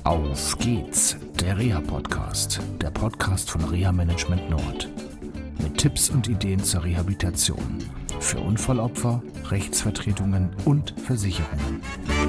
Auf geht's, der Reha-Podcast, der Podcast von Reha Management Nord. Mit Tipps und Ideen zur Rehabilitation für Unfallopfer, Rechtsvertretungen und Versicherungen.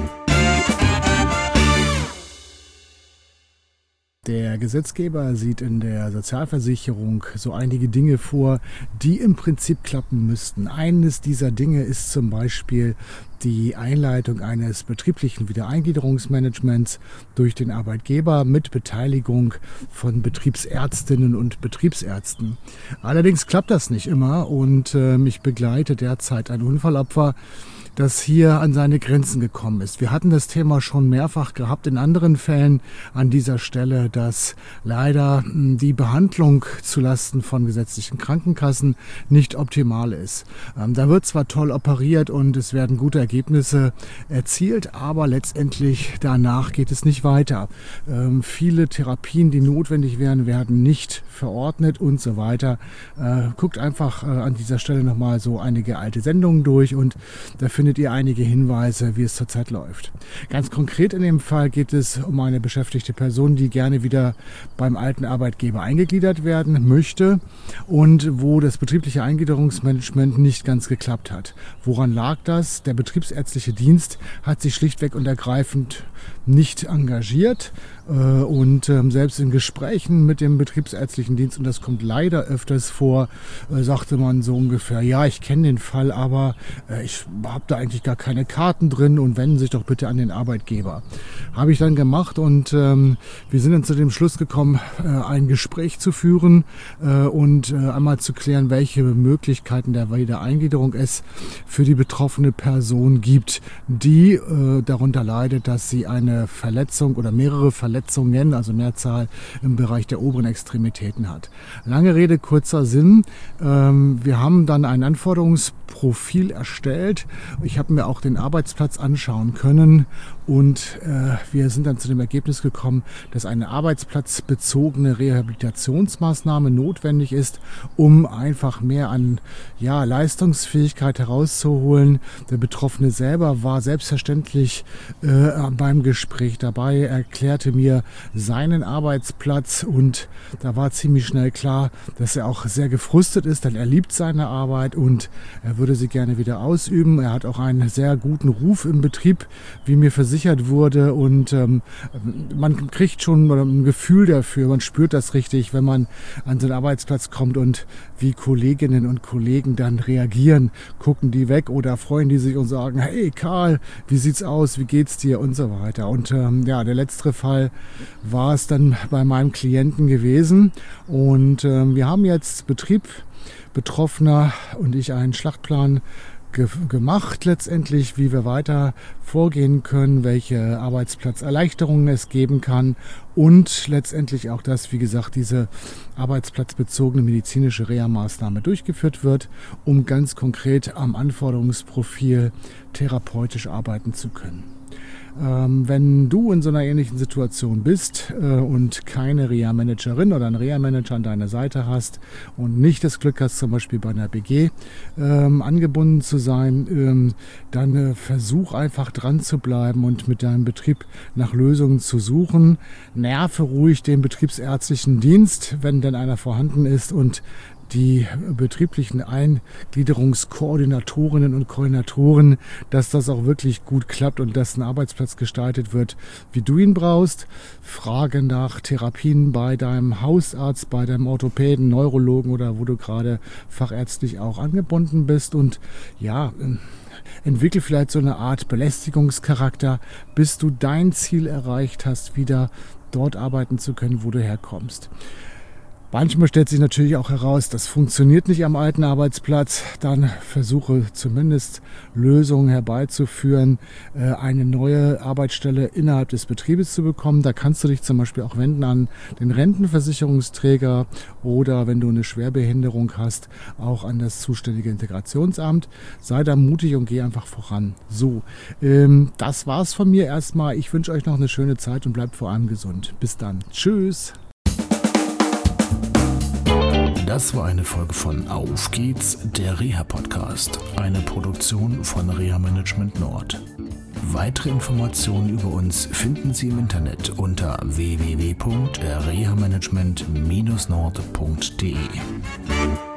Der Gesetzgeber sieht in der Sozialversicherung so einige Dinge vor, die im Prinzip klappen müssten. Eines dieser Dinge ist zum Beispiel die Einleitung eines betrieblichen Wiedereingliederungsmanagements durch den Arbeitgeber mit Beteiligung von Betriebsärztinnen und Betriebsärzten. Allerdings klappt das nicht immer und ich begleite derzeit ein Unfallopfer, das hier an seine Grenzen gekommen ist. Wir hatten das Thema schon mehrfach gehabt in anderen Fällen an dieser Stelle, dass leider die Behandlung zulasten von gesetzlichen Krankenkassen nicht optimal ist. Da wird zwar toll operiert und es werden gute Ergebnisse erzielt, aber letztendlich danach geht es nicht weiter. Viele Therapien, die notwendig wären, werden nicht verordnet und so weiter. Guckt einfach an dieser Stelle nochmal so einige alte Sendungen durch und da findet ihr einige Hinweise, wie es zurzeit läuft. Ganz konkret in dem Fall geht es um eine beschäftigte Person, die gerne wieder beim alten Arbeitgeber eingegliedert werden möchte und wo das betriebliche Eingliederungsmanagement nicht ganz geklappt hat. Woran lag das? Der betriebsärztliche Dienst hat sich schlichtweg und ergreifend nicht engagiert und selbst in Gesprächen mit dem betriebsärztlichen Dienst, und das kommt leider öfters vor, sagte man so ungefähr, ja, ich kenne den Fall, aber ich habe da eigentlich gar keine Karten drin und wenden Sie sich doch bitte an den Arbeitgeber. Habe ich dann gemacht und wir sind dann zu dem Schluss gekommen, ein Gespräch zu führen und einmal zu klären, welche Möglichkeiten der Wiedereingliederung es für die betroffene Person gibt, die darunter leidet, dass sie eine Verletzung oder mehrere Verletzungen, also Mehrzahl im Bereich der oberen Extremitäten hat. Lange Rede, kurzer Sinn. Wir haben dann ein Anforderungsprofil erstellt. Ich habe mir auch den Arbeitsplatz anschauen können und wir sind dann zu dem Ergebnis gekommen, dass eine arbeitsplatzbezogene Rehabilitationsmaßnahme notwendig ist, um einfach mehr an Leistungsfähigkeit herauszuholen. Der Betroffene selber war selbstverständlich beim Gespräch dabei, erklärte mir seinen Arbeitsplatz und da war ziemlich schnell klar, dass er auch sehr gefrustet ist, denn er liebt seine Arbeit und er würde sie gerne wieder ausüben. Er hat auch einen sehr guten Ruf im Betrieb, wie mir versichert wurde, und man kriegt schon ein Gefühl dafür, man spürt das richtig, wenn man an seinen Arbeitsplatz kommt und wie Kolleginnen und Kollegen dann reagieren. Gucken die weg oder freuen die sich und sagen, hey Karl, wie sieht's aus, wie geht's dir und so weiter. Und der letztere Fall war es dann bei meinem Klienten gewesen und wir haben jetzt Betrieb, Betroffener und ich einen Schlachtplan gemacht letztendlich, wie wir weiter vorgehen können, welche Arbeitsplatzerleichterungen es geben kann und letztendlich auch, dass, wie gesagt, diese arbeitsplatzbezogene medizinische Reha-Maßnahme durchgeführt wird, um ganz konkret am Anforderungsprofil therapeutisch arbeiten zu können. Wenn du in so einer ähnlichen Situation bist und keine Reha-Managerin oder einen Reha-Manager an deiner Seite hast und nicht das Glück hast, zum Beispiel bei einer BG angebunden zu sein, dann versuch einfach dran zu bleiben und mit deinem Betrieb nach Lösungen zu suchen. Nerve ruhig den betriebsärztlichen Dienst, wenn denn einer vorhanden ist, und die betrieblichen Eingliederungskoordinatorinnen und Koordinatoren, dass das auch wirklich gut klappt und dass ein Arbeitsplatz gestaltet wird, wie du ihn brauchst. Fragen nach Therapien bei deinem Hausarzt, bei deinem Orthopäden, Neurologen oder wo du gerade fachärztlich auch angebunden bist, und entwickel vielleicht so eine Art Belästigungscharakter, bis du dein Ziel erreicht hast, wieder dort arbeiten zu können, wo du herkommst. Manchmal stellt sich natürlich auch heraus, das funktioniert nicht am alten Arbeitsplatz. Dann versuche zumindest Lösungen herbeizuführen, eine neue Arbeitsstelle innerhalb des Betriebes zu bekommen. Da kannst du dich zum Beispiel auch wenden an den Rentenversicherungsträger oder, wenn du eine Schwerbehinderung hast, auch an das zuständige Integrationsamt. Sei da mutig und geh einfach voran. So, das war's von mir erstmal. Ich wünsche euch noch eine schöne Zeit und bleibt vor allem gesund. Bis dann. Tschüss. Das war eine Folge von Auf geht's, der Reha-Podcast, eine Produktion von Reha Management Nord. Weitere Informationen über uns finden Sie im Internet unter www.rehamanagement-nord.de.